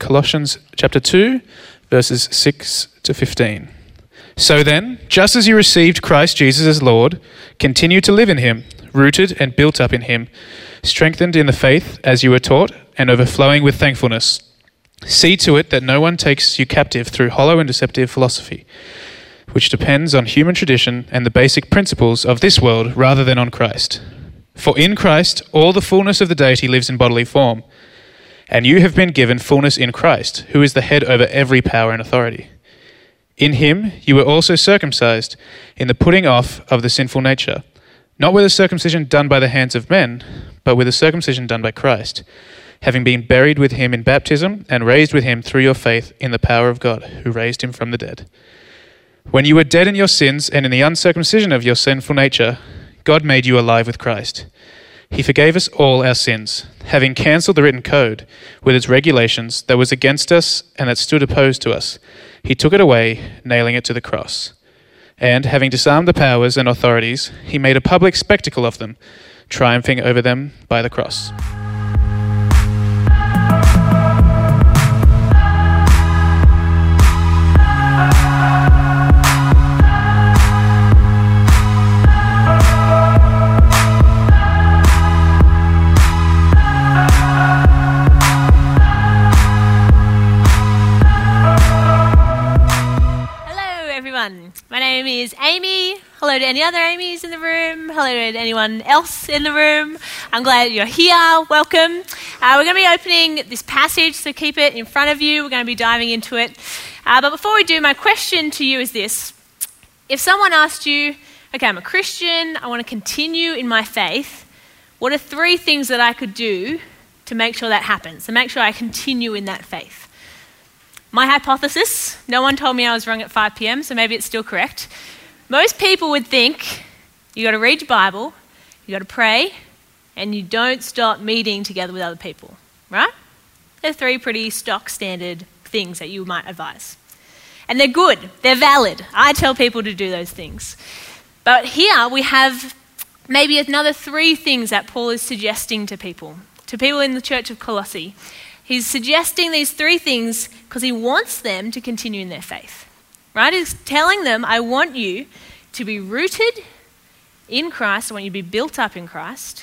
Colossians chapter 2, verses 6 to 15. So then, just as you received Christ Jesus as Lord, continue to live in him, rooted and built up in him, strengthened in the faith as you were taught, and overflowing with thankfulness. See to it that no one takes you captive through hollow and deceptive philosophy, which depends on human tradition and the basic principles of this world rather than on Christ. For in Christ all the fullness of the deity lives in bodily form, and you have been given fullness in Christ, who is the head over every power and authority. In him you were also circumcised in the putting off of the sinful nature, not with a circumcision done by the hands of men, but with a circumcision done by Christ, having been buried with him in baptism and raised with him through your faith in the power of God, who raised him from the dead. When you were dead in your sins and in the uncircumcision of your sinful nature, God made you alive with Christ. He forgave us all our sins, having cancelled the written code with its regulations that was against us and that stood opposed to us. He took it away, nailing it to the cross. And having disarmed the powers and authorities, he made a public spectacle of them, triumphing over them by the cross. My name is Amy. Hello to any other Amy's in the room. Hello to anyone else in the room. I'm glad you're here. Welcome. We're going to be opening this passage, so keep it in front of you. We're going to be diving into it. But before we do, my question to you is this. If someone asked you, okay, I'm a Christian, I want to continue in my faith, what are 3 things that I could do to make sure that happens, to make sure I continue in that faith? My hypothesis, no one told me I was wrong at 5 p.m, so maybe it's still correct. Most people would think you got to read your Bible, you got to pray, and you don't stop meeting together with other people, right? They're 3 pretty stock standard things that you might advise. And they're good, they're valid. I tell people to do those things. But here we have maybe another 3 things that Paul is suggesting to people in the church of Colossae. He's suggesting these 3 things because he wants them to continue in their faith, right? He's telling them, I want you to be rooted in Christ. I want you to be built up in Christ.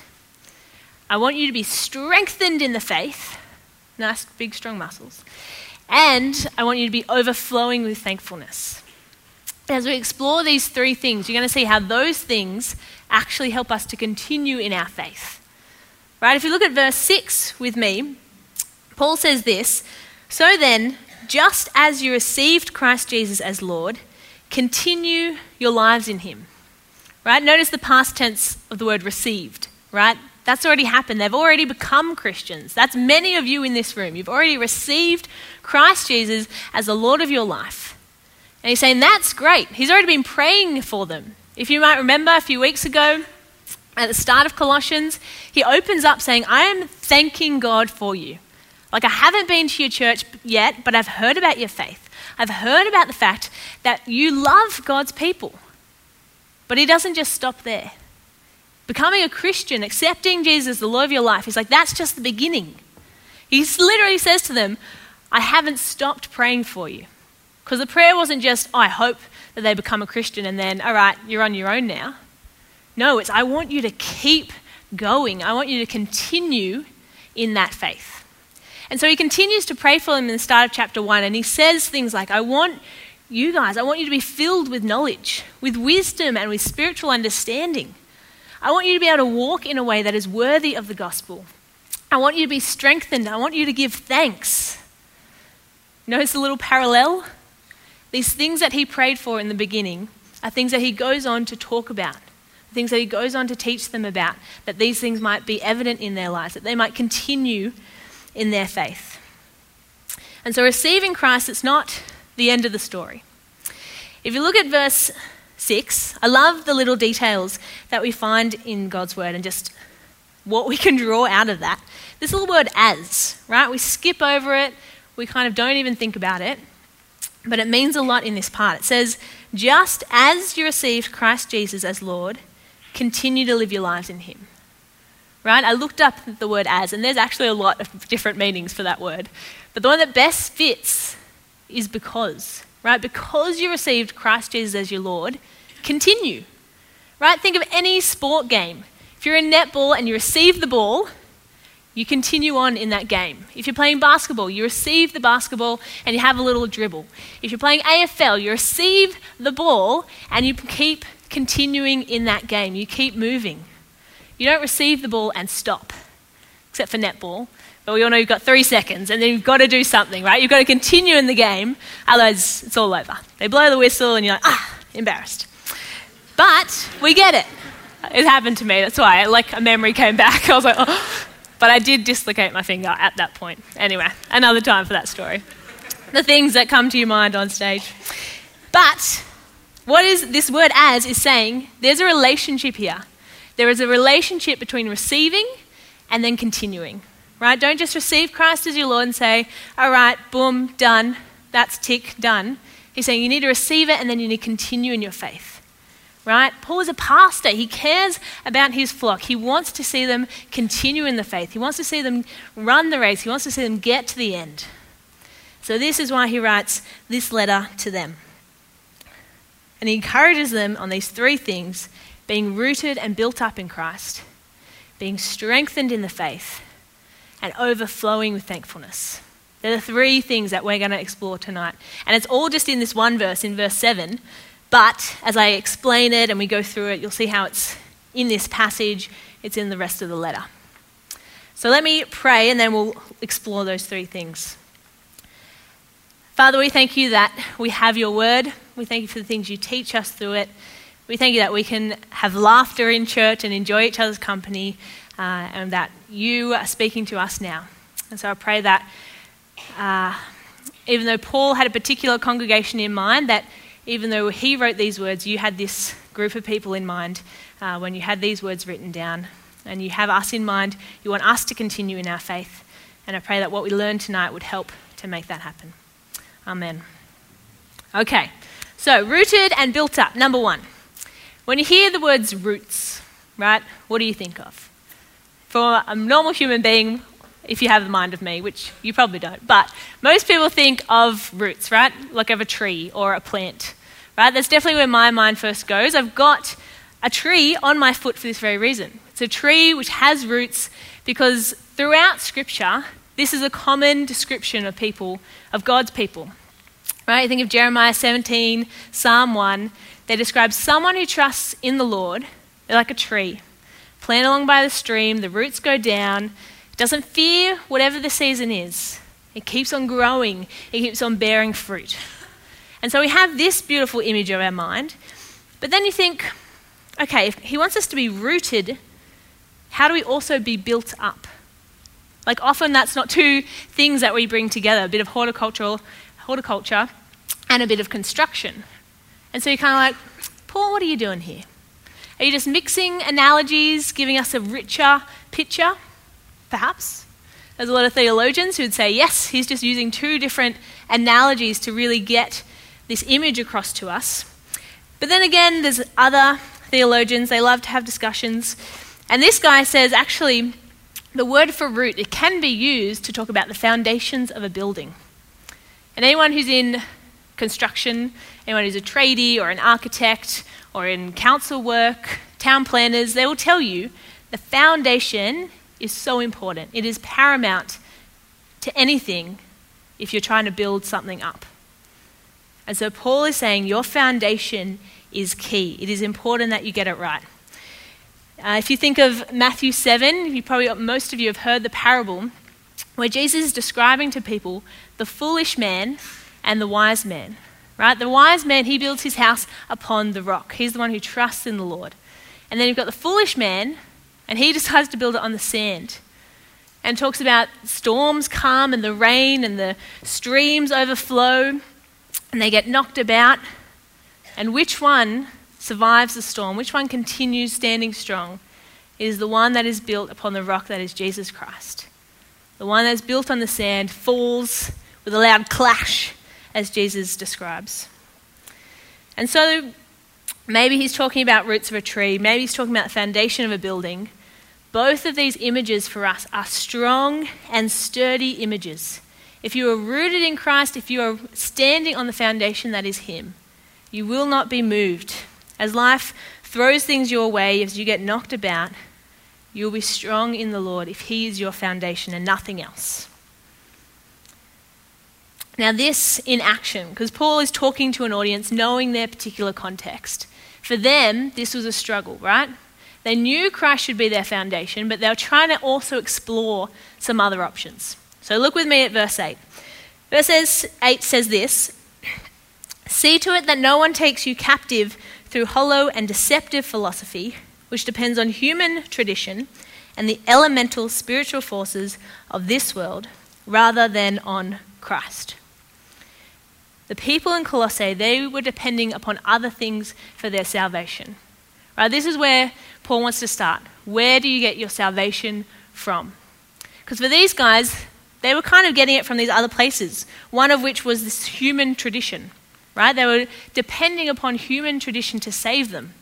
I want you to be strengthened in the faith. Nice, big, strong muscles. And I want you to be overflowing with thankfulness. As we explore these 3 things, you're going to see how those things actually help us to continue in our faith, right? If you look at verse 6 with me, Paul says this, so then, just as you received Christ Jesus as Lord, continue your lives in him. Right? Notice the past tense of the word received, right? That's already happened. They've already become Christians. That's many of you in this room. You've already received Christ Jesus as the Lord of your life. And he's saying that's great. He's already been praying for them. If you might remember a few weeks ago, at the start of Colossians, he opens up saying, I am thanking God for you. Like, I haven't been to your church yet, but I've heard about your faith. I've heard about the fact that you love God's people. But he doesn't just stop there. Becoming a Christian, accepting Jesus as the Lord of your life, he's like, that's just the beginning. He literally says to them, I haven't stopped praying for you. Because the prayer wasn't just, I hope that they become a Christian and then, all right, you're on your own now. No, it's I want you to keep going. I want you to continue in that faith. And so he continues to pray for them in the start of chapter 1, and he says things like, I want you to be filled with knowledge, with wisdom and with spiritual understanding. I want you to be able to walk in a way that is worthy of the gospel. I want you to be strengthened. I want you to give thanks. Notice a little parallel? These things that he prayed for in the beginning are things that he goes on to talk about, things that he goes on to teach them about, that these things might be evident in their lives, that they might continue in their faith. And so receiving Christ, it's not the end of the story. If you look at verse 6, I love the little details that we find in God's word and just what we can draw out of that. This little word as, right? We skip over it. We kind of don't even think about it. But it means a lot in this part. It says, just as you received Christ Jesus as Lord, continue to live your lives in him. right? I looked up the word as, and there's actually a lot of different meanings for that word. But the one that best fits is because, right? Because you received Christ Jesus as your Lord, continue, right? Think of any sport game. If you're in netball and you receive the ball, you continue on in that game. If you're playing basketball, you receive the basketball and you have a little dribble. If you're playing AFL, you receive the ball and you keep continuing in that game. You keep moving. You don't receive the ball and stop, except for netball. But we all know you've got 3 seconds and then you've got to do something, right? You've got to continue in the game, otherwise it's all over. They blow the whistle and you're like, embarrassed. But we get it. It happened to me. That's why, like, a memory came back. I was like, oh. But I did dislocate my finger at that point. Anyway, another time for that story. The things that come to your mind on stage. But what is this word as is saying, there's a relationship here. There is a relationship between receiving and then continuing, right? Don't just receive Christ as your Lord and say, all right, boom, done. That's tick, done. He's saying you need to receive it and then you need to continue in your faith, right? Paul is a pastor. He cares about his flock. He wants to see them continue in the faith. He wants to see them run the race. He wants to see them get to the end. So this is why he writes this letter to them. And he encourages them on these 3 things: being rooted and built up in Christ, being strengthened in the faith, and overflowing with thankfulness. They're the 3 things that we're going to explore tonight. And it's all just in this one verse, in verse 7. But as I explain it and we go through it, you'll see how it's in this passage, it's in the rest of the letter. So let me pray and then we'll explore those 3 things. Father, we thank you that we have your word. We thank you for the things you teach us through it. We thank you that we can have laughter in church and enjoy each other's company, and that you are speaking to us now. And so I pray that even though Paul had a particular congregation in mind, that even though he wrote these words, you had this group of people in mind when you had these words written down. And you have us in mind. You want us to continue in our faith. And I pray that what we learn tonight would help to make that happen. Amen. Okay, so rooted and built up. Number 1. When you hear the words roots, right, what do you think of? For a normal human being, if you have the mind of me, which you probably don't, but most people think of roots, right, like of a tree or a plant, right? That's definitely where my mind first goes. I've got a tree on my foot for this very reason. It's a tree which has roots because throughout Scripture, this is a common description of people, of God's people, right? You think of Jeremiah 17, Psalm 1. They describe someone who trusts in the Lord. They're like a tree, planted along by the stream. The roots go down. It doesn't fear whatever the season is. It keeps on growing. It keeps on bearing fruit. And so we have this beautiful image of our mind. But then you think, okay, if he wants us to be rooted, how do we also be built up? Like often that's not 2 things that we bring together, a bit of horticulture and a bit of construction. And so you're kind of like, Paul, what are you doing here? Are you just mixing analogies, giving us a richer picture? Perhaps. There's a lot of theologians who would say, yes, he's just using 2 different analogies to really get this image across to us. But then again, there's other theologians, they love to have discussions. And this guy says, actually, the word for root, it can be used to talk about the foundations of a building. And anyone who's in construction, anyone who's a tradie or an architect or in council work, town planners, they will tell you the foundation is so important. It is paramount to anything if you're trying to build something up. And so Paul is saying your foundation is key. It is important that you get it right. If you think of Matthew 7, most of you have heard the parable where Jesus is describing to people the foolish man and the wise man. Right? The wise man, he builds his house upon the rock. He's the one who trusts in the Lord. And then you've got the foolish man, and he decides to build it on the sand. And talks about storms come and the rain and the streams overflow and they get knocked about. And which one survives the storm? Which one continues standing strong? It is the one that is built upon the rock that is Jesus Christ. The one that is built on the sand falls with a loud clash, as Jesus describes. And so maybe he's talking about roots of a tree, maybe he's talking about the foundation of a building, Both of these images for us are strong and sturdy images. If you are rooted in Christ, if you are standing on the foundation that is Him, you will not be moved. As life throws things your way, as you get knocked about, you'll be strong in the Lord if He is your foundation and nothing else. Now this in action, because Paul is talking to an audience knowing their particular context. For them, this was a struggle, right? They knew Christ should be their foundation, but they were trying to also explore some other options. So look with me at verse 8. Verse 8 says this, "See to it that no one takes you captive through hollow and deceptive philosophy, which depends on human tradition and the elemental spiritual forces of this world, rather than on Christ." The people in Colossae, they were depending upon other things for their salvation. Right? This is where Paul wants to start. Where do you get your salvation from? Because for these guys, they were kind of getting it from these other places, one of which was this human tradition. Right? They were depending upon human tradition to save them.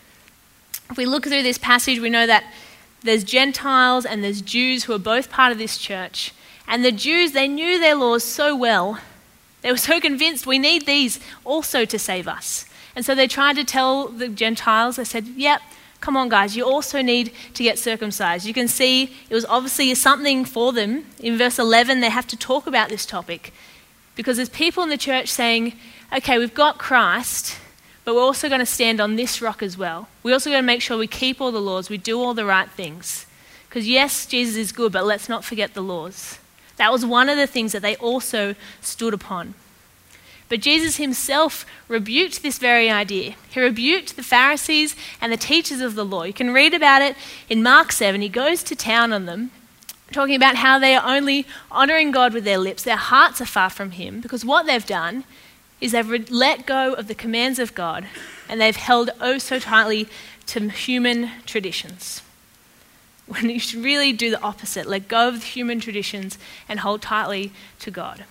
If we look through this passage, we know that there's Gentiles and there's Jews who are both part of this church. And the Jews, they knew their laws so well. They were so convinced we need these also to save us. And so they tried to tell the Gentiles, they said, yep, come on guys, you also need to get circumcised. You can see it was obviously something for them. In verse 11, they have to talk about this topic. Because there's people in the church saying, okay, we've got Christ, but we're also going to stand on this rock as well. We're also going to make sure we keep all the laws, we do all the right things. Because yes, Jesus is good, but let's not forget the laws. That was one of the things that they also stood upon. But Jesus himself rebuked this very idea. He rebuked the Pharisees and the teachers of the law. You can read about it in Mark 7. He goes to town on them, talking about how they are only honouring God with their lips. Their hearts are far from Him, because what they've done is they've let go of the commands of God and they've held oh so tightly to human traditions. When you should really do the opposite, let go of the human traditions and hold tightly to God.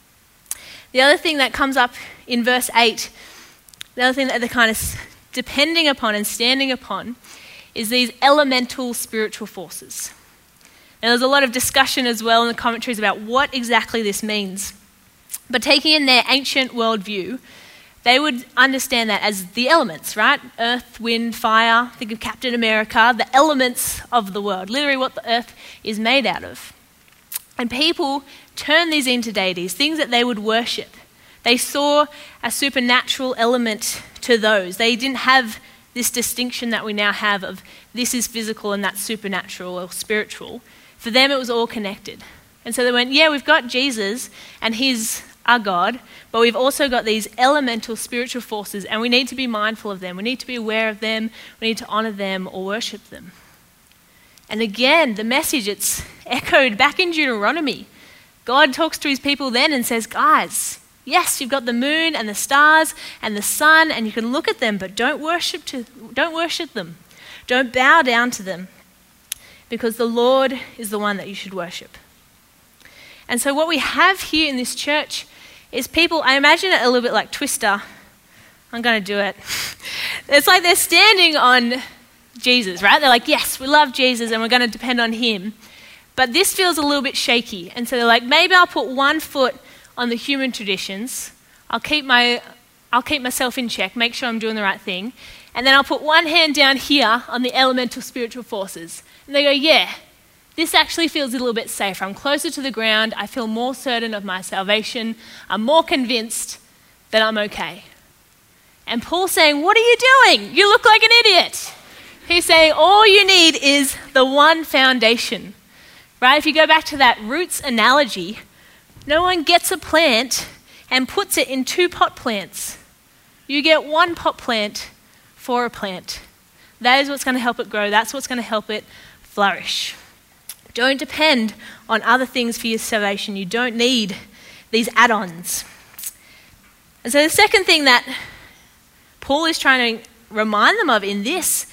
The other thing that comes up in verse 8, the other thing that they're kind of depending upon and standing upon is these elemental spiritual forces. Now there's a lot of discussion as well in the commentaries about what exactly this means. But taking in their ancient worldview, they would understand that as the elements, right? Earth, wind, fire. Think of Captain America, the elements of the world, literally what the earth is made out of. And people turn these into deities, things that they would worship. They saw a supernatural element to those. They didn't have this distinction that we now have of this is physical and that's supernatural or spiritual. For them, it was all connected. And so they went, yeah, we've got Jesus and He's our God, but we've also got these elemental spiritual forces and we need to be mindful of them. We need to be aware of them. We need to honour them or worship them. And again, the message, it's echoed back in Deuteronomy. God talks to His people then and says, guys, yes, you've got the moon and the stars and the sun and you can look at them, but don't worship them. Don't bow down to them, because the Lord is the one that you should worship. And so what we have here in this church is people, I imagine it a little bit like Twister. I'm going to do it. It's like they're standing on Jesus, right? They're like, yes, we love Jesus and we're going to depend on Him. But this feels a little bit shaky. And so they're like, maybe I'll put one foot on the human traditions. I'll keep myself in check, make sure I'm doing the right thing. And then I'll put one hand down here on the elemental spiritual forces. And they go, yeah, this actually feels a little bit safer. I'm closer to the ground. I feel more certain of my salvation. I'm more convinced that I'm okay. And Paul's saying, what are you doing? You look like an idiot. He's saying all you need is the one foundation. Right? If you go back to that roots analogy, no one gets a plant and puts it in two pot plants. You get one pot plant for a plant. That is what's going to help it grow. That's what's going to help it flourish. Don't depend on other things for your salvation. You don't need these add-ons. And so the second thing that Paul is trying to remind them of in this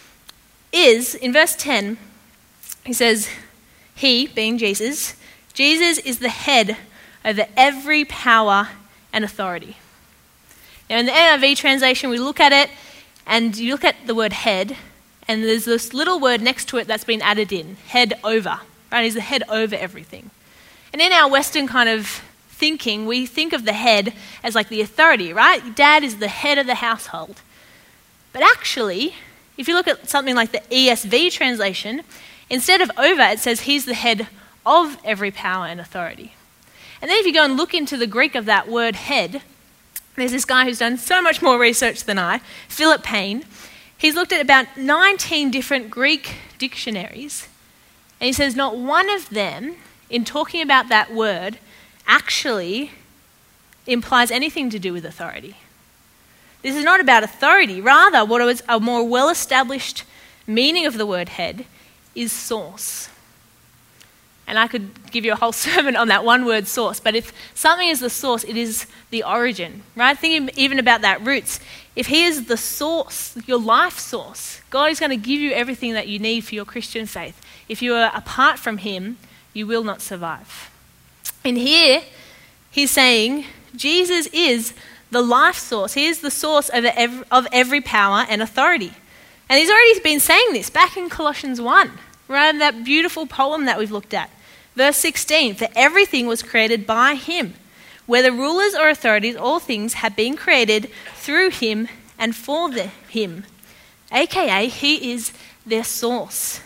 is, in verse 10, he says, He, being Jesus is the head over every power and authority. Now in the NIV translation, we look at it and you look at the word head And there's this little word next to it that's been added in, head over, right? He's the head over everything. And in our Western kind of thinking, we think of the head as like the authority, right? Dad is the head of the household. But actually, if you look at something like the ESV translation, instead of over, it says he's the head of every power and authority. And then if you go and look into the Greek of that word head, there's this guy who's done so much more research than I, Philip Payne. He's looked at about 19 different Greek dictionaries, and he says not one of them, in talking about that word, actually implies anything to do with authority. This is not about authority. Rather, what was a more well-established meaning of the word head is source. And I could give you a whole sermon on that one word source, but if something is the source, it is the origin, right? Thinking even about that roots. If he is the source, your life source, God is going to give you everything that you need for your Christian faith. If you are apart from him, you will not survive. And here, he's saying Jesus is the life source. He is the source of every power and authority. And he's already been saying this back in Colossians 1, right? In that beautiful poem that we've looked at. Verse 16, for everything was created by him. Whether rulers or authorities, all things have been created through him and for him. AKA, he is their source.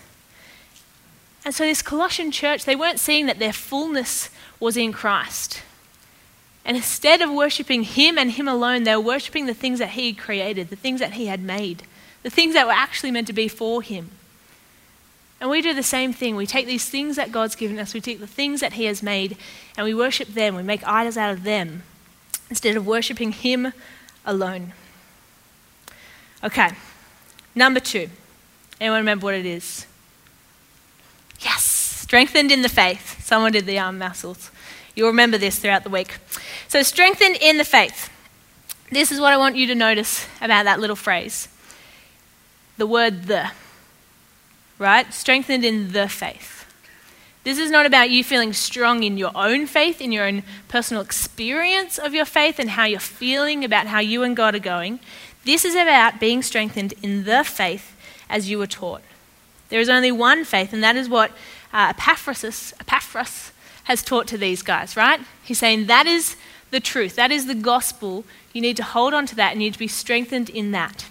And so this Colossian church, they weren't seeing that their fullness was in Christ. And instead of worshipping him and him alone, they were worshipping the things that he had created, the things that he had made, the things that were actually meant to be for him. And we do the same thing. We take these things that God's given us, we take the things that he has made, and we worship them. We make idols out of them instead of worshipping him alone. Okay, number 2. Anyone remember what it is? Yes, strengthened in the faith. Someone did the muscles. You'll remember this throughout the week. So strengthened in the faith. This is what I want you to notice about that little phrase. The word the. Right? Strengthened in the faith. This is not about you feeling strong in your own faith, in your own personal experience of your faith and how you're feeling about how you and God are going. This is about being strengthened in the faith as you were taught. There is only one faith, and that is what Epaphras has taught to these guys, right? He's saying that is the truth. That is the gospel. You need to hold on to that and you need to be strengthened in that.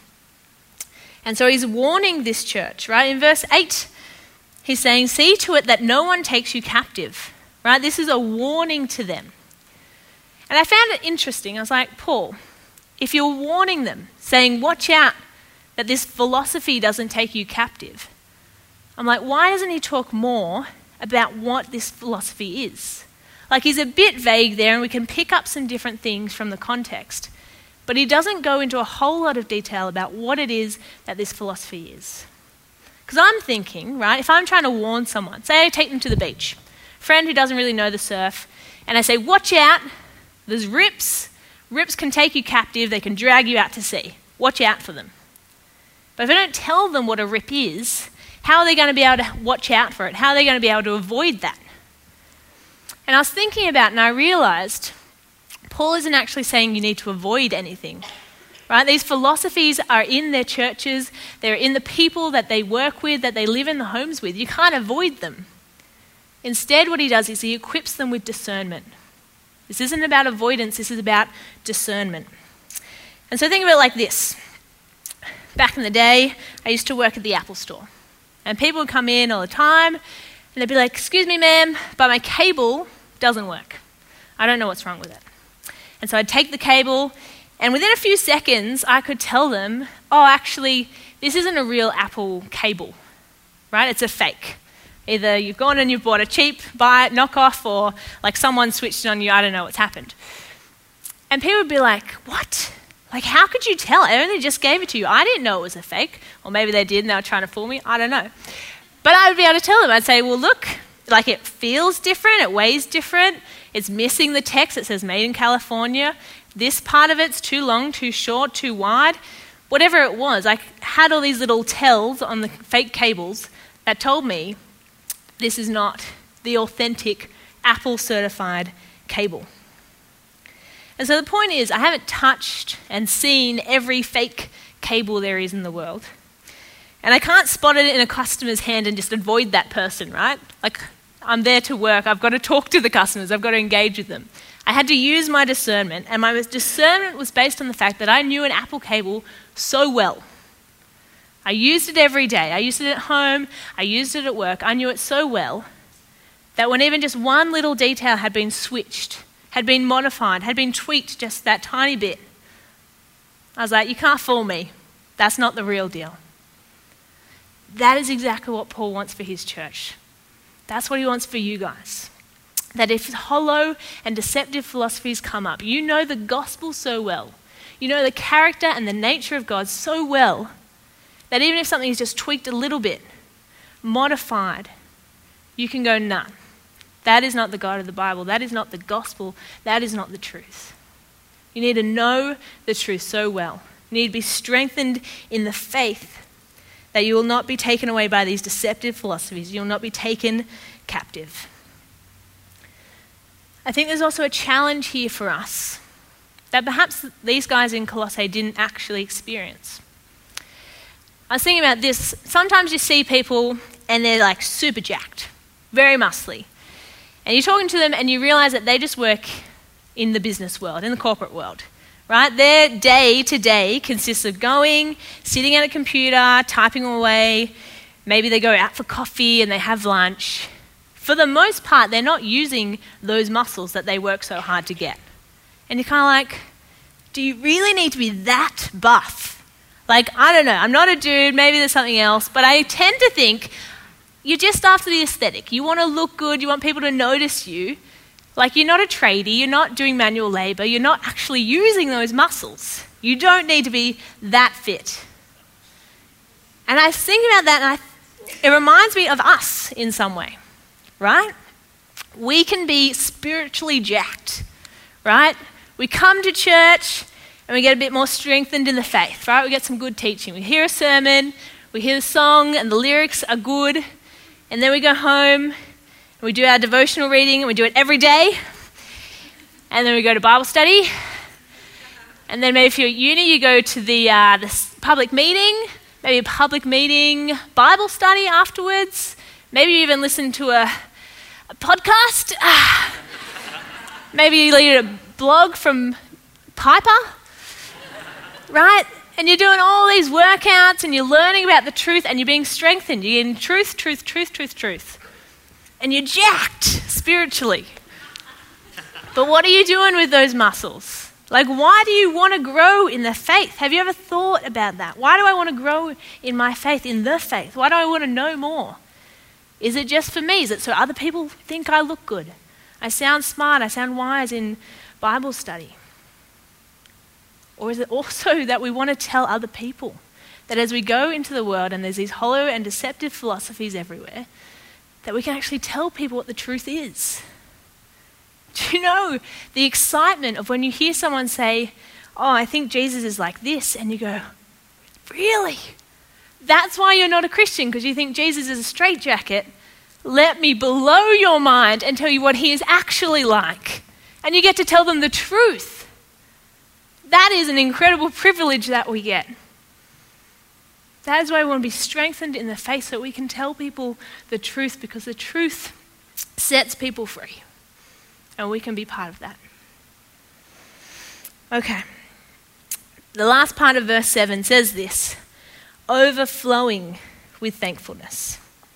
And so he's warning this church, right? In verse 8, he's saying, see to it that no one takes you captive, right? This is a warning to them. And I found it interesting. I was like, Paul, if you're warning them, saying, watch out that this philosophy doesn't take you captive, I'm like, why doesn't he talk more about what this philosophy is? Like, he's a bit vague there, and we can pick up some different things from the context. But he doesn't go into a whole lot of detail about what it is that this philosophy is. Because I'm thinking, right, if I'm trying to warn someone, say I take them to the beach, a friend who doesn't really know the surf, and I say, watch out, there's rips. Rips can take you captive, they can drag you out to sea. Watch out for them. But if I don't tell them what a rip is, how are they going to be able to watch out for it? How are they going to be able to avoid that? And I was thinking about it and I realized Paul isn't actually saying you need to avoid anything, right? These philosophies are in their churches, they're in the people that they work with, that they live in the homes with. You can't avoid them. Instead, what he does is he equips them with discernment. This isn't about avoidance, this is about discernment. And so think of it like this. Back in the day, I used to work at the Apple store. And people would come in all the time, and they'd be like, excuse me, ma'am, but my cable doesn't work. I don't know what's wrong with it. And so I'd take the cable, and within a few seconds, I could tell them, oh, actually, this isn't a real Apple cable, right? It's a fake. Either you've gone and you've bought a cheap knockoff, or like someone switched it on you, I don't know what's happened. And people would be like, what? Like, how could you tell? I only just gave it to you. I didn't know it was a fake. Or maybe they did and they were trying to fool me. I don't know. But I would be able to tell them. I'd say, well, look, like it feels different. It weighs different. It's missing the text. It says made in California. This part of it's too long, too short, too wide. Whatever it was, I had all these little tells on the fake cables that told me this is not the authentic Apple certified cable. And so the point is, I haven't touched and seen every fake cable there is in the world. And I can't spot it in a customer's hand and just avoid that person, right? Like, I'm there to work. I've got to talk to the customers. I've got to engage with them. I had to use my discernment, and my discernment was based on the fact that I knew an Apple cable so well. I used it every day. I used it at home. I used it at work. I knew it so well that when even just one little detail had been switched, had been modified, had been tweaked just that tiny bit, I was like, you can't fool me. That's not the real deal. That is exactly what Paul wants for his church. That's what he wants for you guys. That if hollow and deceptive philosophies come up, you know the gospel so well, you know the character and the nature of God so well, that even if something is just tweaked a little bit, modified, you can go, nah, that is not the God of the Bible, that is not the gospel, that is not the truth. You need to know the truth so well. You need to be strengthened in the faith that you will not be taken away by these deceptive philosophies. You will not be taken captive. I think there's also a challenge here for us that perhaps these guys in Colossae didn't actually experience. I was thinking about this. Sometimes you see people and they're like super jacked, very muscly. And you're talking to them and you realize that they just work in the business world, in the corporate world, right? Their day to day consists of going, sitting at a computer, typing away. Maybe they go out for coffee and they have lunch. For the most part, they're not using those muscles that they work so hard to get. And you're kind of like, do you really need to be that buff? Like, I don't know, I'm not a dude, maybe there's something else, but I tend to think you're just after the aesthetic. You want to look good, you want people to notice you. Like, you're not a tradie, you're not doing manual labor, you're not actually using those muscles. You don't need to be that fit. And I was thinking about that and it reminds me of us in some way, right? We can be spiritually jacked, right? We come to church and we get a bit more strengthened in the faith, right? We get some good teaching. We hear a sermon, we hear the song and the lyrics are good, and then we go home and we do our devotional reading and we do it every day, and then we go to Bible study, and then maybe if you're at uni you go to the public meeting, maybe a public meeting Bible study afterwards, maybe you even listen to a podcast, maybe you read a blog from Piper, right? And you're doing all these workouts and you're learning about the truth and you're being strengthened. You're getting truth. And you're jacked spiritually. But what are you doing with those muscles? Like, why do you want to grow in the faith? Have you ever thought about that? Why do I want to grow in my faith, in the faith? Why do I want to know more? Is it just for me? Is it so other people think I look good? I sound smart, I sound wise in Bible study? Or is it also that we want to tell other people that as we go into the world and there's these hollow and deceptive philosophies everywhere, that we can actually tell people what the truth is? Do you know the excitement of when you hear someone say, oh, I think Jesus is like this, and you go, really? That's why you're not a Christian, because you think Jesus is a straitjacket? Let me blow your mind and tell you what he is actually like. And you get to tell them the truth. That is an incredible privilege that we get. That is why we want to be strengthened in the faith so that we can tell people the truth, because the truth sets people free. And we can be part of that. Okay. The last part of verse 7 says this: overflowing with thankfulness.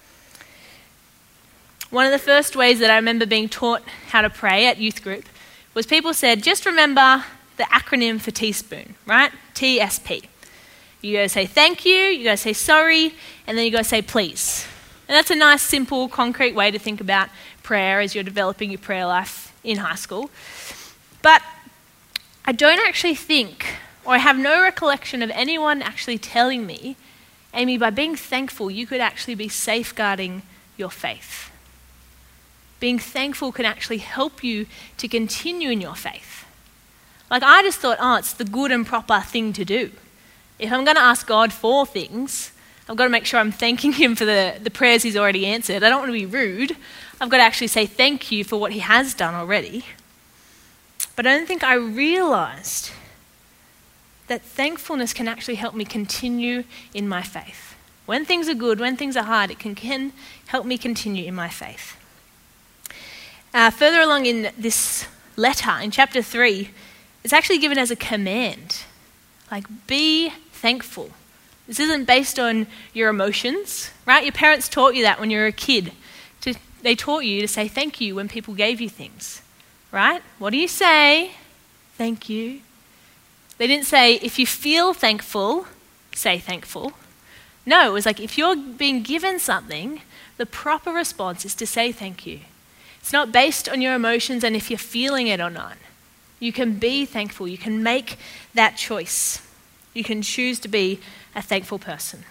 One of the first ways that I remember being taught how to pray at youth group was people said, just remember the acronym for teaspoon, right? TSP. You go say thank you, you go say sorry, and then you go say please. And that's a nice, simple, concrete way to think about prayer as you're developing your prayer life in high school. But I don't actually think, or I have no recollection of anyone actually telling me, Amy, by being thankful, you could actually be safeguarding your faith. Being thankful can actually help you to continue in your faith. Like, I just thought, oh, it's the good and proper thing to do. If I'm going to ask God for things, I've got to make sure I'm thanking him for the prayers he's already answered. I don't want to be rude. I've got to actually say thank you for what he has done already. But I don't think I realised that thankfulness can actually help me continue in my faith. When things are good, when things are hard, it can help me continue in my faith. Further along in this letter, in chapter 3, it's actually given as a command. Like, be thankful. This isn't based on your emotions, right? Your parents taught you that when you were a kid. They taught you to say thank you when people gave you things, right? What do you say? Thank you. They didn't say, if you feel thankful, say thankful. No, it was like, if you're being given something, the proper response is to say thank you. It's not based on your emotions and if you're feeling it or not. You can be thankful. You can make that choice. You can choose to be a thankful person.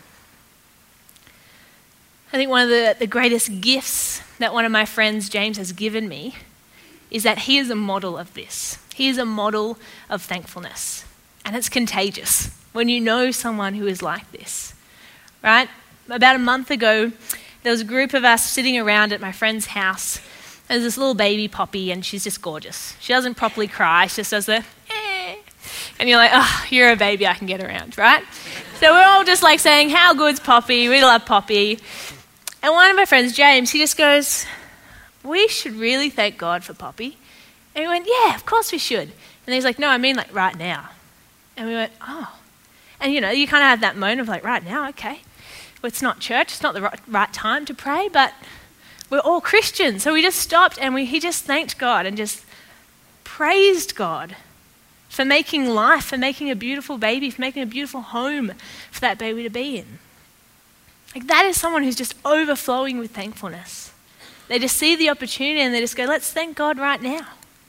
I think one of the greatest gifts that one of my friends, James, has given me is that he is a model of this. He is a model of thankfulness. And it's contagious when you know someone who is like this, right? About a month ago, there was a group of us sitting around at my friend's house. There's this little baby Poppy, and she's just gorgeous. She doesn't properly cry. She just does the, eh. And you're like, oh, you're a baby I can get around, right? So we're all just like saying, how good's Poppy? We love Poppy. And one of my friends, James, he just goes, we should really thank God for Poppy. And we went, yeah, of course we should. And he's like, no, I mean like right now. And we went, oh. And you know, you kind of have that moment of like, right now, okay. Well, it's not church, it's not the right time to pray, but we're all Christians. So we just stopped and he just thanked God and just praised God for making life, for making a beautiful baby, for making a beautiful home for that baby to be in. Like, that is someone who's just overflowing with thankfulness. They just see the opportunity and they just go, let's thank God right now.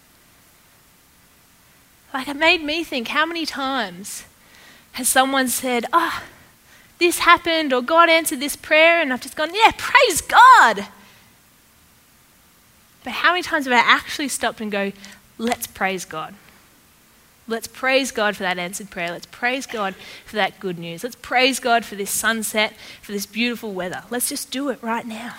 Like, it made me think, how many times has someone said, oh, this happened, or God answered this prayer, and I've just gone, yeah, praise God. But how many times have I actually stopped and go, let's praise God. Let's praise God for that answered prayer. Let's praise God for that good news. Let's praise God for this sunset, for this beautiful weather. Let's just do it right now.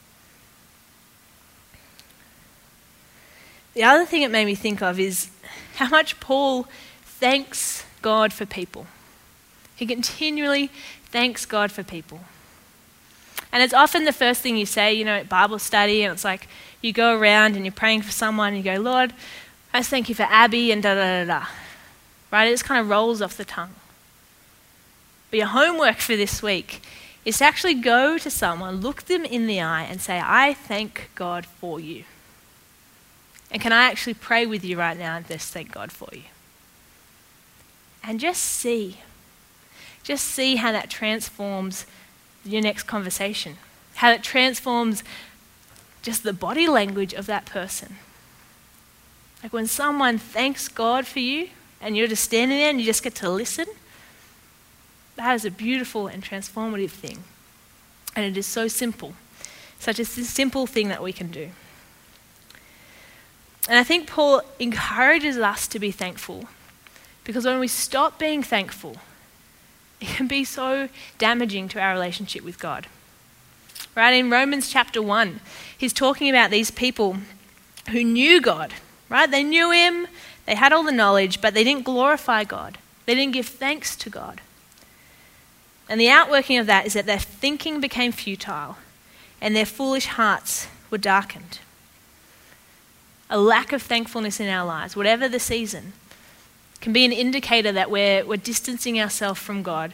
The other thing it made me think of is how much Paul thanks God for people. He continually thanks God for people. And it's often the first thing you say, you know, at Bible study, and it's like you go around and you're praying for someone and you go, Lord, I just thank you for Abby and da-da-da-da. Right? It just kind of rolls off the tongue. But your homework for this week is to actually go to someone, look them in the eye and say, I thank God for you. And can I actually pray with you right now and just thank God for you? And just see how that transforms your next conversation, how it transforms just the body language of that person. Like when someone thanks God for you and you're just standing there and you just get to listen, that is a beautiful and transformative thing. And it is so simple, such a simple thing that we can do. And I think Paul encourages us to be thankful because when we stop being thankful, it can be so damaging to our relationship with God. Right, in Romans chapter 1, he's talking about these people who knew God. Right? They knew him, they had all the knowledge, but they didn't glorify God. They didn't give thanks to God. And the outworking of that is that their thinking became futile and their foolish hearts were darkened. A lack of thankfulness in our lives, whatever the season, can be an indicator that we're distancing ourselves from God.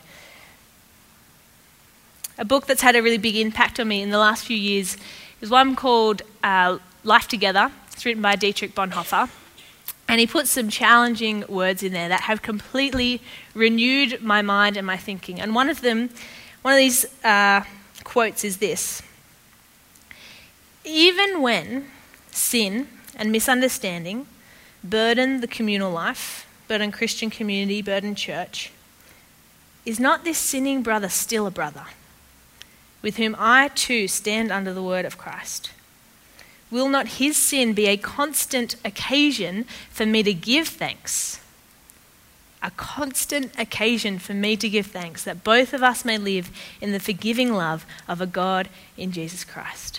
A book that's had a really big impact on me in the last few years is one called Life Together. It's written by Dietrich Bonhoeffer, and he puts some challenging words in there that have completely renewed my mind and my thinking. And one of these quotes is this: even when sin and misunderstanding burden the communal life, burden Christian community, burden church, is not this sinning brother still a brother, with whom I too stand under the word of Christ? Will not his sin be a constant occasion for me to give thanks? A constant occasion for me to give thanks, that both of us may live in the forgiving love of a God in Jesus Christ.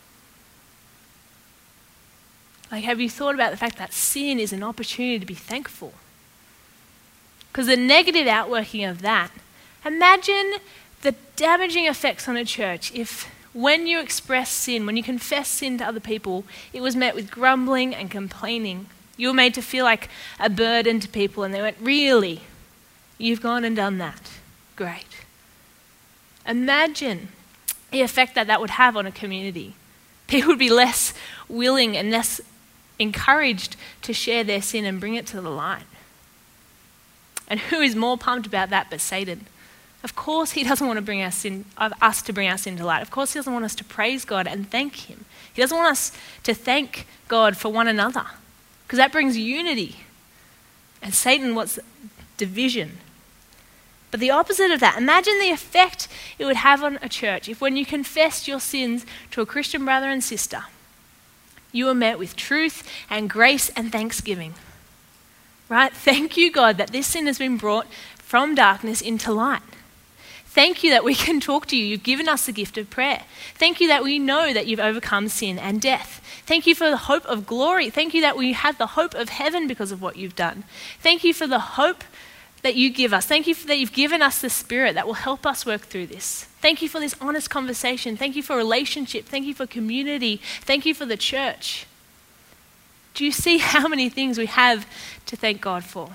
Like, have you thought about the fact that sin is an opportunity to be thankful? Because the negative outworking of that, imagine the damaging effects on a church if when you express sin, when you confess sin to other people, it was met with grumbling and complaining. You were made to feel like a burden to people, and they went, really? You've gone and done that? Great. Imagine the effect that would have on a community. People would be less willing and less encouraged to share their sin and bring it to the light. And who is more pumped about that but Satan? Of course he doesn't want to bring us to bring our sin to light. Of course he doesn't want us to praise God and thank him. He doesn't want us to thank God for one another, because that brings unity. And Satan wants division. But the opposite of that, imagine the effect it would have on a church if when you confessed your sins to a Christian brother and sister, you were met with truth and grace and thanksgiving. Right? Thank you, God, that this sin has been brought from darkness into light. Thank you that we can talk to you. You've given us the gift of prayer. Thank you that we know that you've overcome sin and death. Thank you for the hope of glory. Thank you that we have the hope of heaven because of what you've done. Thank you for the hope that you give us. Thank you that you've given us the Spirit that will help us work through this. Thank you for this honest conversation. Thank you for relationship. Thank you for community. Thank you for the church. Do you see how many things we have to thank God for?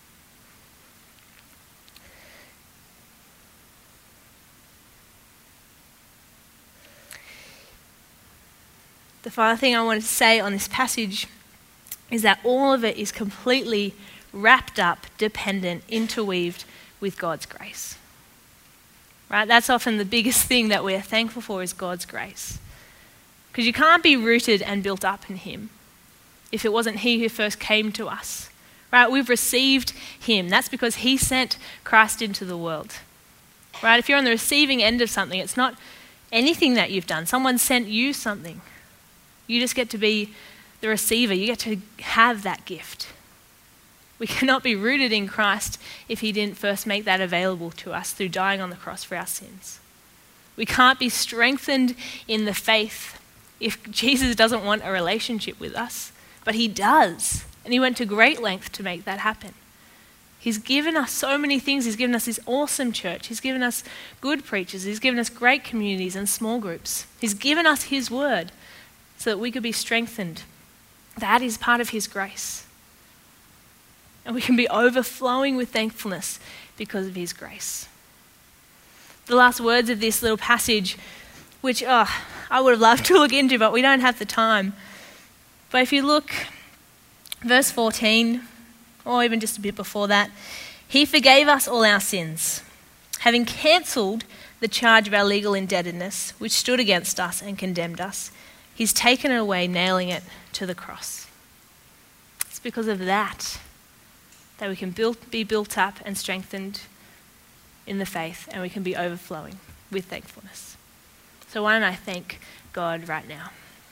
The final thing I wanted to say on this passage is that all of it is completely wrapped up, dependent, interweaved with God's grace. Right? That's often the biggest thing that we're thankful for, is God's grace. Because you can't be rooted and built up in him if it wasn't he who first came to us. Right? We've received him. That's because he sent Christ into the world. Right? If you're on the receiving end of something, it's not anything that you've done. Someone sent you something. You just get to be the receiver. You get to have that gift. We cannot be rooted in Christ if he didn't first make that available to us through dying on the cross for our sins. We can't be strengthened in the faith if Jesus doesn't want a relationship with us, but he does. And he went to great length to make that happen. He's given us so many things. He's given us this awesome church. He's given us good preachers. He's given us great communities and small groups. He's given us his word so that we could be strengthened. That is part of his grace. And we can be overflowing with thankfulness because of his grace. The last words of this little passage, which I would have loved to look into, but we don't have the time. But if you look, verse 14, or even just a bit before that, he forgave us all our sins, having cancelled the charge of our legal indebtedness, which stood against us and condemned us. He's taken it away, nailing it to the cross. It's because of that we can be built up and strengthened in the faith, and we can be overflowing with thankfulness. So why don't I thank God right now?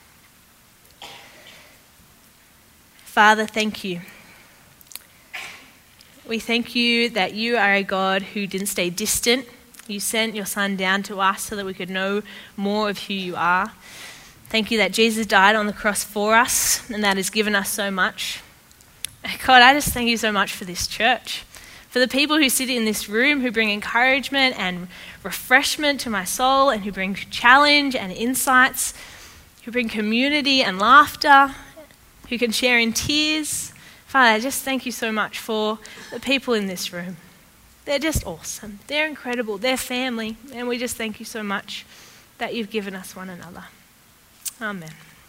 Father, thank you. We thank you that you are a God who didn't stay distant. You sent your Son down to us so that we could know more of who you are. Thank you that Jesus died on the cross for us, and that has given us so much. God, I just thank you so much for this church, for the people who sit in this room, who bring encouragement and refreshment to my soul, and who bring challenge and insights, who bring community and laughter, who can share in tears. Father, I just thank you so much for the people in this room. They're just awesome. They're incredible. They're family. And we just thank you so much that you've given us one another. Amen.